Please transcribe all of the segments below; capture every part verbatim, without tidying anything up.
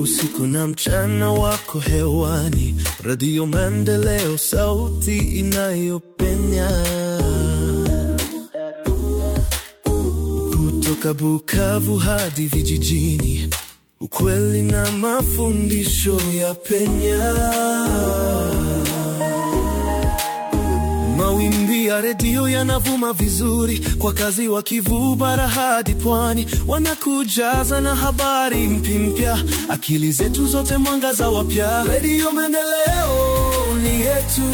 usiku na mchana wako hewani. Radio Maendeleo, sauti inayopenya. Kutoka Bukavu hadi vijijini, ukweli na mafundisho ya penya. Mawimbi ya redio yanavuma vizuri, kwa kazi wakivu bara hadi pwani. Wanakujaza na habari mpya, akili zetu zote mwangaza wapya. Radio Maendeleo ni yetu,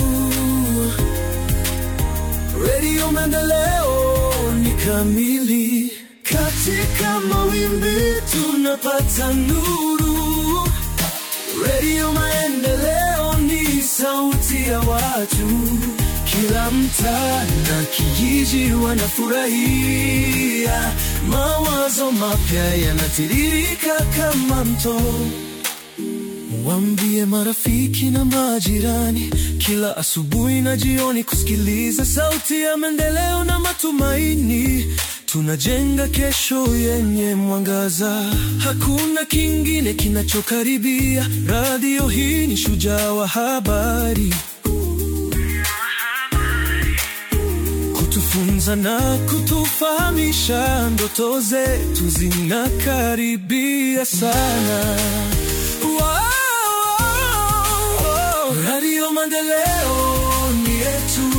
Radio Maendeleo ni kamili. Katika mawimbi tunapata nuru. Radio Maendeleo ni sauti ya watu, kila mtaa na kijiji wanafurahia. Mawazo mapya yanatiririka kama mto. Mwambie marafiki na majirani, kila asubuhi na jioni kusikiliza sauti ya maendeleo na matumaini. Tunajenga kesho yenye mwangaza, hakuna kingine kinachokaribia. Radio hii ni shujaa wa habari, kutufunza na kutufahamisha. Ndoto zetu zinakaribia sana. Wow, Radio Maendeleo ni yetu,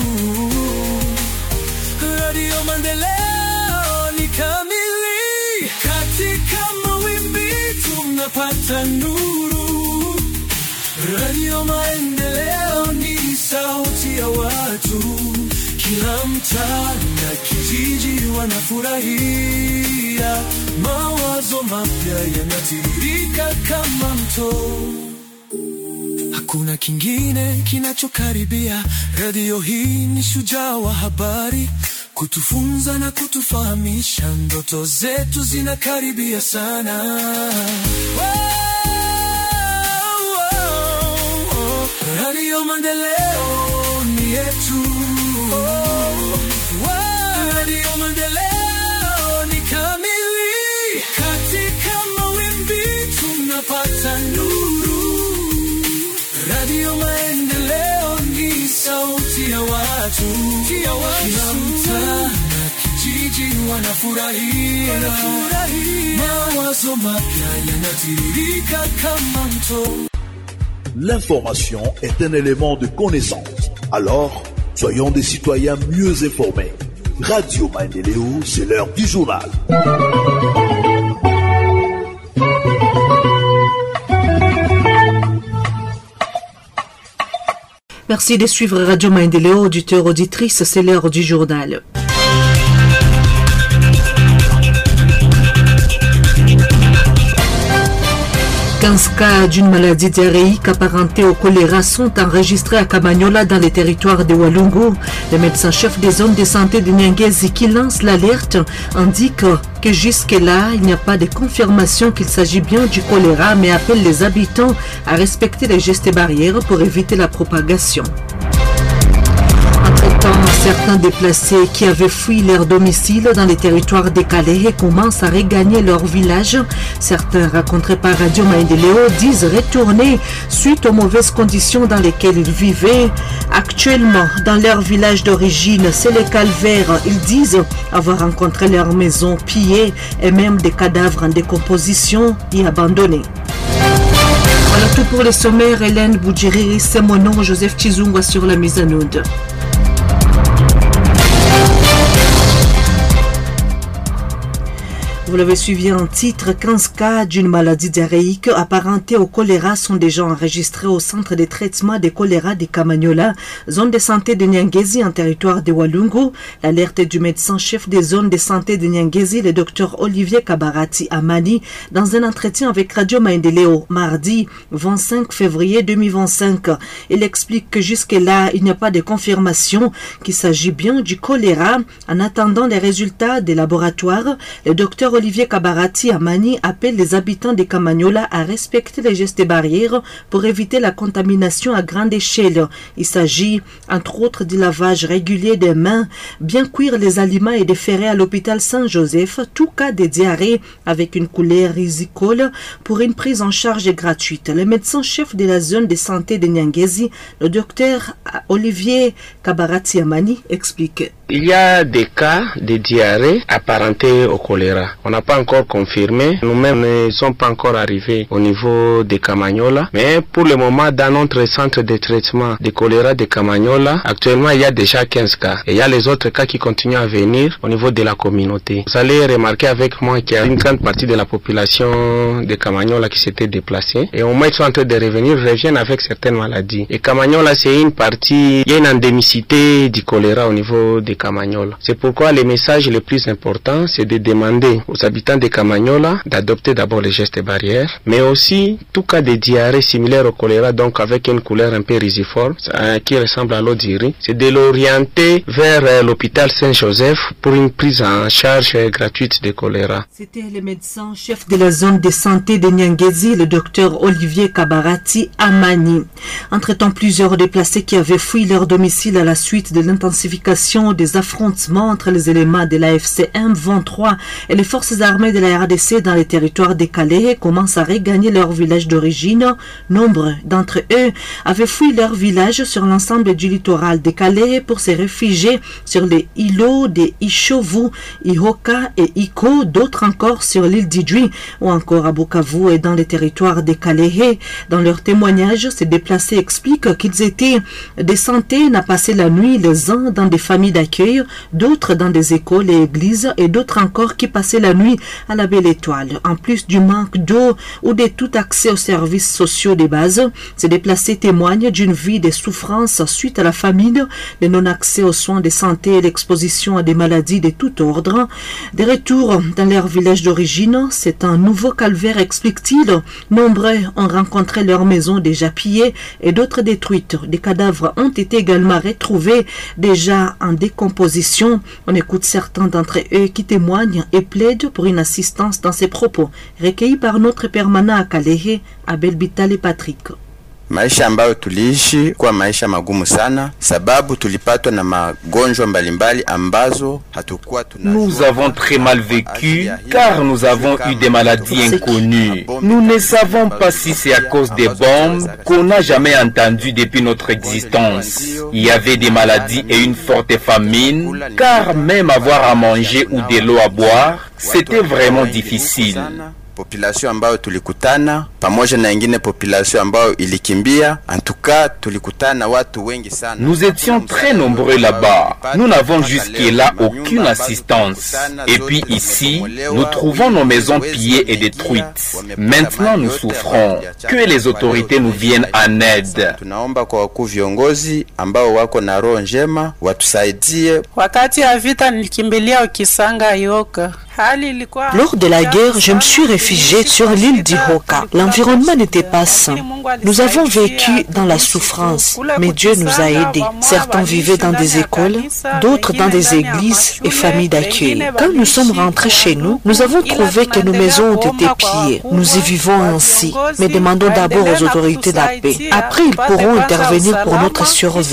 Radio Maendeleo ni kamili. Katika mawimbi tunapata nuru. Radio Maendeleo ni sauti ya watu, kila mtaa na kijiji wanafurahia. Mawazo mapya yanatiririka kama mto, hakuna kingine kinachokaribia. Radio hii ni shujaa wa habari, kutufunza na kutufahamisha. Ndoto zetu zinakaribia sana. Wow, wow, Radio Maendeleo ni yetu. Radio Maendeleo ni kamili. Katika mawimbi tunapata nuru. Radio Maendeleo ni sauti ya watu, kila mtaa na kijiji wanafurahia. Mawazo mapya yanatiririka kama mto. L'information est un élément de connaissance. Alors, soyons des citoyens mieux informés. Radio Maendeleo, c'est l'heure du journal. Merci de suivre Radio Maendeleo, auditeurs, auditrices, c'est l'heure du journal. quinze cas d'une maladie diarrhéique apparentée au choléra sont enregistrés à Kamanyola dans les territoires de Walungu. Le médecin-chef des zones de santé de Nyangezi qui lance l'alerte indique que jusque-là, il n'y a pas de confirmation qu'il s'agit bien du choléra, mais appelle les habitants à respecter les gestes barrières pour éviter la propagation. Entre-temps, certains déplacés qui avaient fui leur domicile dans les territoires décalés commencent à regagner leur village. Certains rencontrés par Radio Maendeleo disent retourner suite aux mauvaises conditions dans lesquelles ils vivaient. Actuellement, dans leur village d'origine, c'est le calvaire. Ils disent avoir rencontré leur maison pillée et même des cadavres en décomposition et abandonnés. Voilà tout pour les sommaires. Hélène Boudjiri, c'est mon nom. Joseph Chizungwa sur la mise en onde. Vous l'avez suivi en titre, quinze cas d'une maladie diarrhéique apparentée au choléra sont déjà enregistrés au centre de traitement des choléra de Kamanyola, zone de santé de Nyangezi en territoire de Walungu. L'alerte du médecin-chef des zones de santé de Nyangezi, le docteur Olivier Kabarati Amani, dans un entretien avec Radio Maendeleo, mardi vingt-cinq février deux mille vingt-cinq. Il explique que jusque-là, il n'y a pas de confirmation qu'il s'agit bien du choléra. En attendant les résultats des laboratoires, le docteur Olivier Kabarati Amani appelle les habitants de Kamanyola à respecter les gestes barrières pour éviter la contamination à grande échelle. Il s'agit entre autres du lavage régulier des mains, bien cuire les aliments et déférer à l'hôpital Saint-Joseph tout cas de diarrhée avec une couleur risicole pour une prise en charge gratuite. Le médecin-chef de la zone de santé de Nyangezi, le docteur Olivier Kabarati Amani, explique. Il y a des cas de diarrhée apparentés au choléra. On n'a pas encore confirmé. Nous-mêmes ne sommes pas encore arrivés au niveau de Kamanyola. Mais pour le moment, dans notre centre de traitement de choléra de Kamanyola, actuellement, il y a déjà quinze cas. Et il y a les autres cas qui continuent à venir au niveau de la communauté. Vous allez remarquer avec moi qu'il y a une grande partie de la population de Kamanyola qui s'était déplacée. Et au moins, ils sont en train de revenir, reviennent avec certaines maladies. Et Kamanyola, c'est une partie, il y a une endémicité du choléra au niveau de Kamanyola. C'est pourquoi le message le plus important, c'est de demander aux habitants de Kamanyola d'adopter d'abord les gestes barrières, mais aussi tout cas de diarrhée similaire au choléra, donc avec une couleur un peu risiforme, euh, qui ressemble à l'eau d'Iri, c'est de l'orienter vers euh, l'hôpital Saint-Joseph pour une prise en charge euh, gratuite de choléra. C'était le médecin chef de la zone de santé de Nyangezi, le docteur Olivier Kabarati Amani. Entre-temps, plusieurs déplacés qui avaient fui leur domicile à la suite de l'intensification des affrontements entre les éléments de l'A F C M vingt-trois et les forces armées de la R D C dans les territoires de Calais commencent à regagner leur village d'origine. Nombre d'entre eux avaient fui leur village sur l'ensemble du littoral de Calais pour se réfugier sur les îlots de Ishovu, Ihoka et Iko, d'autres encore sur l'île d'Idjui ou encore à Bukavu et dans les territoires de Calais. Dans leur témoignage, ces déplacés expliquent qu'ils étaient des centaines à passer la nuit, les uns dans des familles d'accueil, d'autres dans des écoles et églises et d'autres encore qui passaient la nuit à la Belle Étoile. En plus du manque d'eau ou de tout accès aux services sociaux de base, ces déplacés témoignent d'une vie de souffrance suite à la famine, le non-accès aux soins de santé et l'exposition à des maladies de tout ordre. Des retours dans leur village d'origine, c'est un nouveau calvaire, explique-t-il. Nombreux ont rencontré leurs maisons déjà pillées et d'autres détruites. Des cadavres ont été également retrouvés déjà en décomposition. On écoute certains d'entre eux qui témoignent et plaident pour une assistance dans ces propos, recueillis par notre permanent à Calais, Abel Bital et Patrick. Maisha ambayo tuliishi kwa maisha magumu sana sababu tulipatwa na magonjwa mbalimbali ambazo hatukuwa tunajua. Nous avons très mal vécu car nous avons eu des maladies inconnues. Nous ne savons pas si c'est à cause des bombes qu'on n'a jamais entendu depuis notre existence. Il y avait des maladies et une forte famine car même avoir à manger ou de l'eau à boire, c'était vraiment difficile. Population ambayo tulikutana pamoja na ingine population ambayo ilikimbia, en tout cas tulikutana watu wengi sana. Nous étions très nombreux là-bas. Nous n'avons jusque-là aucune assistance. Et puis ici, nous trouvons nos maisons pillées et détruites. Maintenant nous souffrons. Que les autorités nous viennent en aide. Tunaomba kwa wakuu viongozi ambao wako na roho njema watusaidie. Wakati ya vita nilikimbilia Kisanga Ihoka. Lors de la guerre, je me suis réfugié sur l'île d'Ihoka. L'environnement n'était pas sain. Nous avons vécu dans la souffrance, mais Dieu nous a aidés. Certains vivaient dans des écoles, d'autres dans des églises et familles d'accueil. Quand nous sommes rentrés chez nous, nous avons trouvé que nos maisons ont été pillées. Nous y vivons ainsi, mais demandons d'abord aux autorités de la paix. Après, ils pourront intervenir pour notre survie.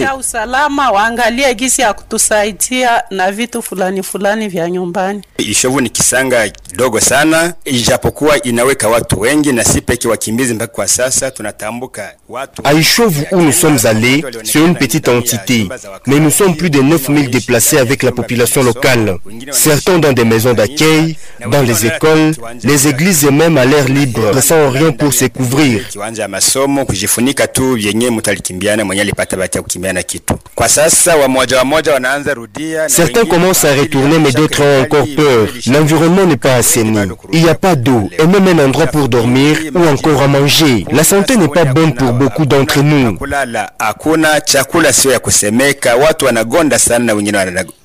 Kisanga dogo sana ijapokuwa inaweka watu wengi na si peke wakimbizi mpaka kwa sasa tunatambuka watu. À Ishovu où nous sommes allés, c'est une petite entité, mais nous sommes plus de neuf mille déplacés avec la population locale. Certains dans des maisons d'accueil, dans les écoles, les églises et même à l'air libre, sans rien pour se couvrir. Kiwanja masomo kujifunika tu yenyewe mtalikimbiana mwenye alipata bahati ya kukimbiana kitu. Kwa sasa wamoja wamoja wanaanza rudia. Certains commencent à retourner mais d'autres ont encore peur. L'environnement n'est pas assaini. Il n'y a pas d'eau et même un endroit pour dormir ou encore à manger. La santé n'est pas bonne pour beaucoup d'entre nous.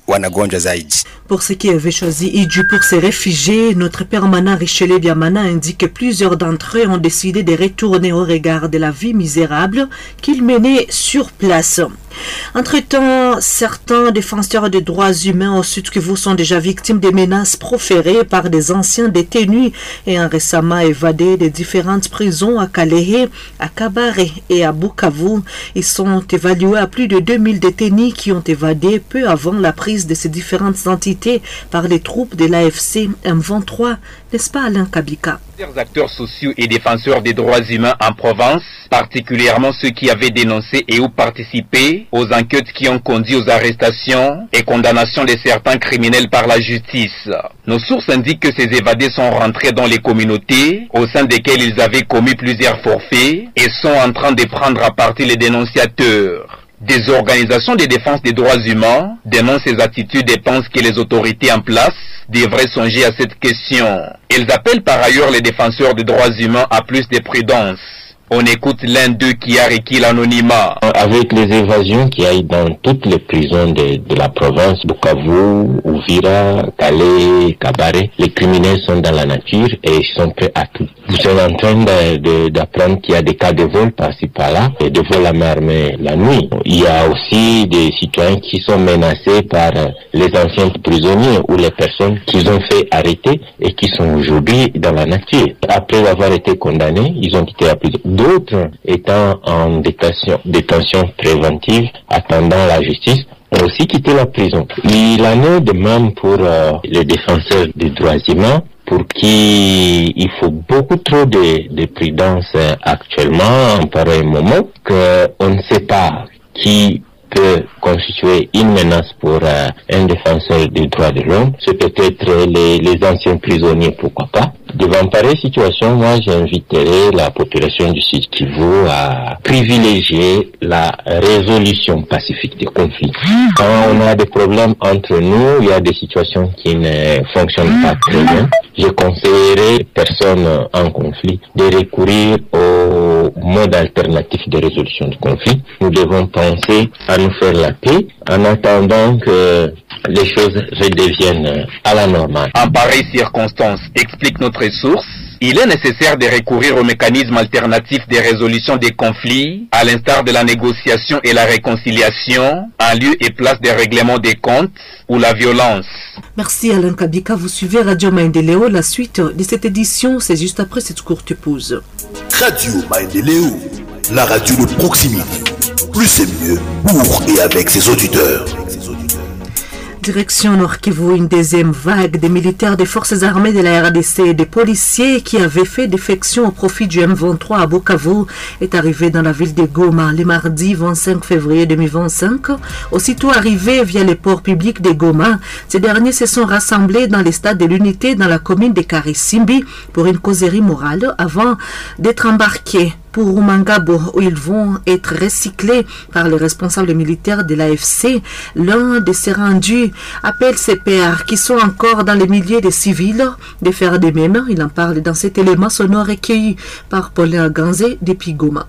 wanagonjwa zaidi. Pour ceux qui avaient choisi Idju pour ces réfugiés, notre permanent Richelieu Biamana indique que plusieurs d'entre eux ont décidé de retourner au regard de la vie misérable qu'ils menaient sur place. Entre-temps, certains défenseurs des droits humains au Sud Kivu sont déjà victimes des menaces proférées par des anciens détenus ayant récemment évadé des différentes prisons à Kalehe, à Kabare et à Bukavu. Ils sont évalués à plus de deux mille détenus qui ont évadé peu avant la prise de ces différentes entités par les troupes de l'A F C M vingt-trois, n'est-ce pas Alain Kabika? Plusieurs acteurs sociaux et défenseurs des droits humains en province, particulièrement ceux qui avaient dénoncé et ou participé aux enquêtes qui ont conduit aux arrestations et condamnations de certains criminels par la justice. Nos sources indiquent que ces évadés sont rentrés dans les communautés au sein desquelles ils avaient commis plusieurs forfaits et sont en train de prendre à partie les dénonciateurs. Des organisations de défense des droits humains dénoncent ces attitudes et pensent que les autorités en place devraient songer à cette question. Elles appellent par ailleurs les défenseurs des droits humains à plus de prudence. On écoute l'un d'eux qui a requis l'anonymat. Avec les évasions qu'il y a eu dans toutes les prisons de, de la province, Bukavu, Uvira, Calais, Kabare, les criminels sont dans la nature et ils sont prêts à tout. Vous êtes en train de, de, d'apprendre qu'il y a des cas de vol par-ci par-là, et de vol à main armée la nuit. Il y a aussi des citoyens qui sont menacés par les anciens prisonniers ou les personnes qu'ils ont fait arrêter et qui sont aujourd'hui dans la nature. Après avoir été condamnés, ils ont été appelés. D'autres étant en détention, détention préventive, attendant la justice, ont aussi quitté la prison. Il en est de même pour euh, les défenseurs des droits humains, pour qui il faut beaucoup trop de, de prudence euh, actuellement, en pareil moment, qu'on ne sait pas qui peut constituer une menace pour euh, un défenseur des droits de l'homme. C'est peut-être les, les anciens prisonniers, pourquoi pas. Devant pareille situation, moi j'inviterai la population du Sud Kivu à privilégier la résolution pacifique des conflits. Quand on a des problèmes entre nous, il y a des situations qui ne fonctionnent pas très bien. Je conseillerais aux personnes en conflit de recourir au mode alternatif de résolution du conflit. Nous devons penser à nous faire la paix en attendant que les choses redeviennent à la normale. En pareille circonstance, explique notre source, il est nécessaire de recourir aux mécanismes alternatifs de résolution des conflits, à l'instar de la négociation et la réconciliation, en lieu et place des règlements des comptes ou la violence. Merci Alain Kabika, vous suivez Radio Maendeleo. La suite de cette édition, c'est juste après cette courte pause. Radio Maendeleo, la radio de proximité. Plus c'est mieux pour et avec ses auditeurs. Direction Nord Kivu, une deuxième vague des militaires des forces armées de la R D C et des policiers qui avaient fait défection au profit du M vingt-trois à Bukavu est arrivée dans la ville de Goma le mardi vingt-cinq février deux mille vingt-cinq. Aussitôt arrivés via les ports publics de Goma, ces derniers se sont rassemblés dans les stades de l'unité dans la commune de Karisimbi pour une causerie morale avant d'être embarqués pour Rumangabo, où ils vont être recyclés par les responsables militaires de l'A F C. L'un de ces rendus appelle ses pairs qui sont encore dans les milliers de civils de faire de même. Il en parle dans cet élément sonore recueilli par Paulin Ganzé depuis Goma.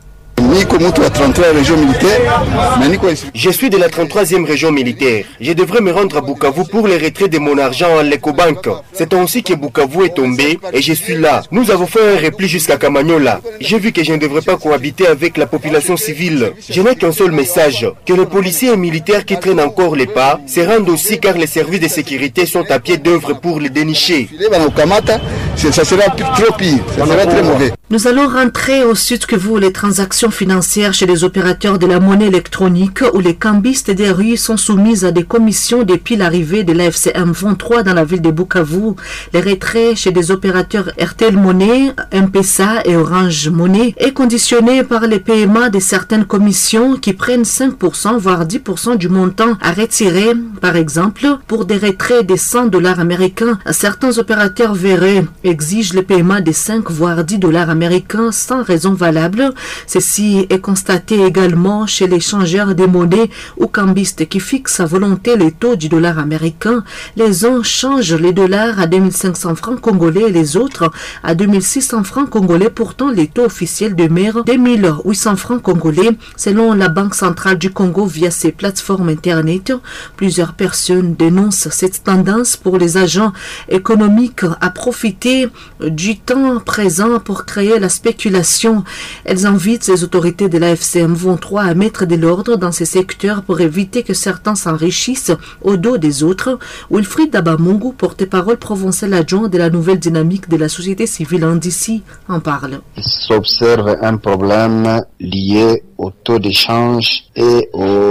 Je suis de la trente-troisième région militaire. Je devrais me rendre à Bukavu pour le retrait de mon argent en l'Ecobank. C'est ainsi que Bukavu est tombé et je suis là. Nous avons fait un repli jusqu'à Kamanyola. J'ai vu que je ne devrais pas cohabiter avec la population civile. Je n'ai qu'un seul message, que les policiers et militaires qui traînent encore les pas se rendent aussi car les services de sécurité sont à pied d'œuvre pour les dénicher. Ça sera trop pire, ça sera très mauvais. Nous allons rentrer au Sud Kivu, les transactions financières chez les opérateurs de la monnaie électronique où les cambistes des rues sont soumises à des commissions depuis l'arrivée de l'A F C M vingt-trois dans la ville de Bukavu. Les retraits chez des opérateurs Airtel Money, M-Pesa et Orange Money est conditionné par les paiements de certaines commissions qui prennent cinq pour cent voire dix pour cent du montant à retirer. Par exemple, pour des retraits de cent dollars américains, certains opérateurs verrés exigent le paiement de cinq voire dix dollars américains américain sans raison valable. Ceci est constaté également chez les changeurs des monnaies ou cambistes qui fixent à volonté les taux du dollar américain. Les uns changent les dollars à deux mille cinq cents francs congolais et les autres à deux mille six cents francs congolais. Pourtant, les taux officiels demeurent deux mille huit cents francs congolais selon la Banque centrale du Congo via ses plateformes internet. Plusieurs personnes dénoncent cette tendance pour les agents économiques à profiter du temps présent pour créer la spéculation. Elles invitent les autorités de la F C M vingt-trois à mettre de l'ordre dans ces secteurs pour éviter que certains s'enrichissent au dos des autres. Wilfried Dabamungu, porte-parole provincial adjoint de la nouvelle dynamique de la société civile en D C, en parle. Il s'observe un problème lié au taux d'échange et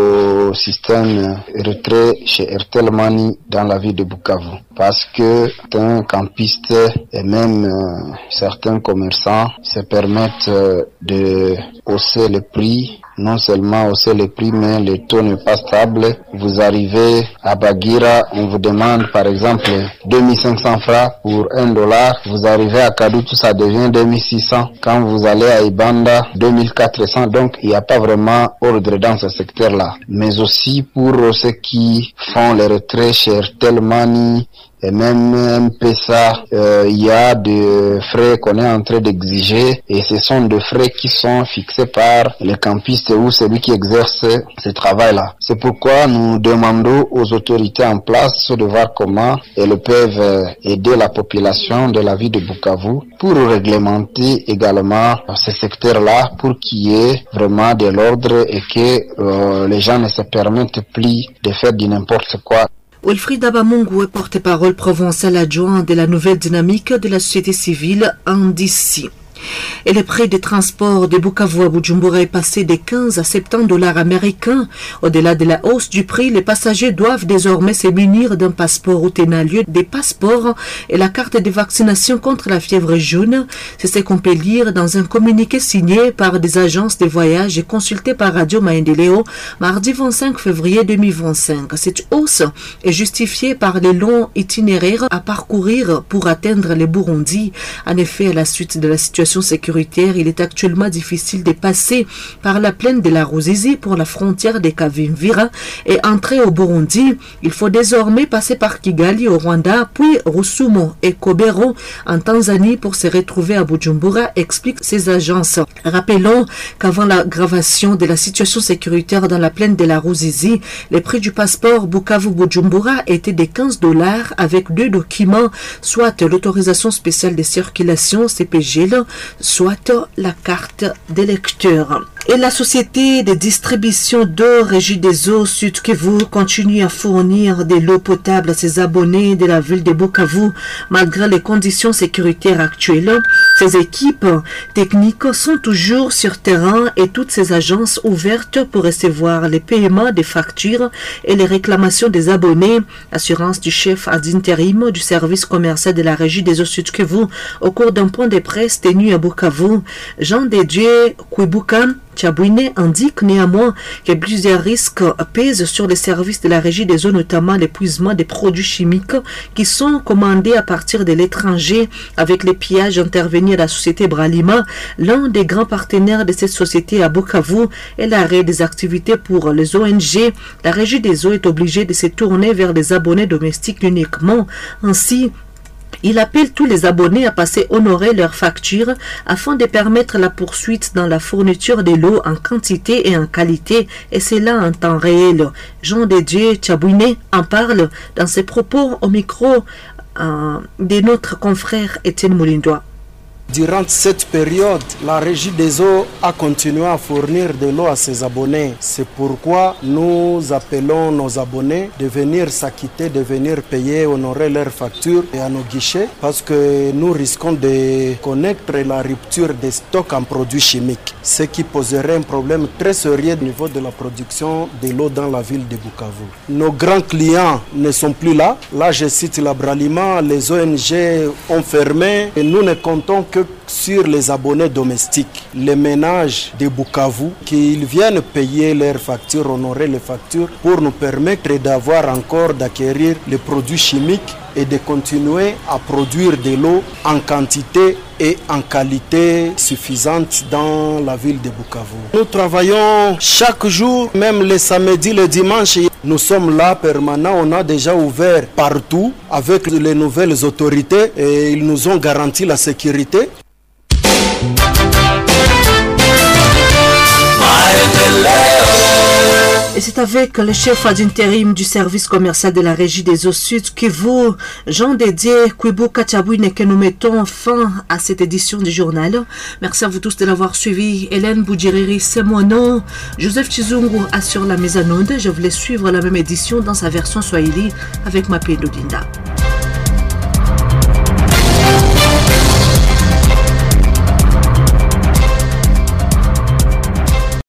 au système retrait chez Airtel Money dans la ville de Bukavu. Parce que certains campistes et même euh, certains commerçants se permettent euh, de hausser le prix. Non seulement hausser les prix, mais le taux n'est pas stable. Vous arrivez à Bagira, on vous demande par exemple deux mille cinq cents francs pour un dollar. Vous arrivez à Kadutu, ça devient deux mille six cents. Quand vous allez à Ibanda, deux mille quatre cents. Donc il n'y a pas vraiment ordre dans ce secteur-là. Mais aussi pour ceux qui font les retraits chez Airtel Money, et même M P S A, euh, il y a des frais qu'on est en train d'exiger et ce sont des frais qui sont fixés par les campistes ou celui qui exerce ce travail-là. C'est pourquoi nous demandons aux autorités en place de voir comment elles peuvent aider la population de la ville de Bukavu pour réglementer également ce secteur-là pour qu'il y ait vraiment de l'ordre et que euh, les gens ne se permettent plus de faire du n'importe quoi. Wilfried Dabamungu est porte-parole provincial adjoint de la nouvelle dynamique de la société civile en D C. Et le prix des transports de Bukavu à Bujumbura est passé de quinze à soixante-dix dollars américains. Au-delà de la hausse du prix, les passagers doivent désormais se munir d'un passeport ou tenant lieu des passeports et la carte de vaccination contre la fièvre jaune. C'est ce qu'on peut lire dans un communiqué signé par des agences de voyage et consulté par Radio Maendeleo mardi vingt-cinq février deux mille vingt-cinq. Cette hausse est justifiée par les longs itinéraires à parcourir pour atteindre le Burundi. En effet, à la suite de la situation sécuritaire, il est actuellement difficile de passer par la plaine de la Ruzizi pour la frontière de Kavimvira et entrer au Burundi. Il faut désormais passer par Kigali au Rwanda, puis Rusumo et Kobero en Tanzanie pour se retrouver à Bujumbura, expliquent ces agences. Rappelons qu'avant l'aggravation de la situation sécuritaire dans la plaine de la Ruzizi, le prix du passeport Bukavu-Bujumbura était de quinze dollars avec deux documents, soit l'autorisation spéciale de circulation C P G L, soit la carte d'électeur. Et la société de distribution d'eau Régie des eaux Sud Kivu continue à fournir de l'eau potable à ses abonnés de la ville de Bukavu malgré les conditions sécuritaires actuelles. Ces équipes techniques sont toujours sur terrain et toutes ces agences ouvertes pour recevoir les paiements des factures et les réclamations des abonnés. Assurance du chef ad intérim du service commercial de la Régie des eaux Sud Kivu au cours d'un point de presse tenu à Bukavu. Jean Dédieu Kwibuka Tchabouine indique néanmoins que plusieurs risques pèsent sur les services de la Régie des eaux, notamment l'épuisement des produits chimiques qui sont commandés à partir de l'étranger avec les pillages intervenus à la société Bralima, l'un des grands partenaires de cette société à Bukavu, et l'arrêt des activités pour les O N G. La Régie des eaux est obligée de se tourner vers les abonnés domestiques uniquement. Ainsi, il appelle tous les abonnés à passer honorer leurs factures afin de permettre la poursuite dans la fourniture de l'eau en quantité et en qualité, et cela en temps réel. Jean Dédieu Tchabouine en parle dans ses propos au micro euh, de notre confrère Étienne Moulindois. Durant cette période, la Régie des eaux a continué à fournir de l'eau à ses abonnés. C'est pourquoi nous appelons nos abonnés de venir s'acquitter, de venir payer, honorer leurs factures et à nos guichets, parce que nous risquons de connaître la rupture des stocks en produits chimiques, ce qui poserait un problème très sérieux au niveau de la production de l'eau dans la ville de Bukavu. Nos grands clients ne sont plus là. Là, je cite la Bralima, les O N G ont fermé et nous ne comptons que que sur les abonnés domestiques, les ménages de Bukavu, qu'ils viennent payer leurs factures, honorer les factures pour nous permettre d'avoir encore d'acquérir les produits chimiques et de continuer à produire de l'eau en quantité et en qualité suffisante dans la ville de Bukavu. Nous travaillons chaque jour, même les samedis, les dimanches. Nous sommes là permanents, on a déjà ouvert partout avec les nouvelles autorités et ils nous ont garanti la sécurité. Et c'est avec le chef d'intérim du service commercial de la régie des eaux sud Kivu, Jean Dédié Kwibu Kachabouine, que nous mettons fin à cette édition du journal. Merci à vous tous de l'avoir suivi. Hélène Boudjiriri, c'est mon nom. Joseph Chizungu assure la mise en onde. Je voulais suivre la même édition dans sa version Swahili avec Mapendo Dinda.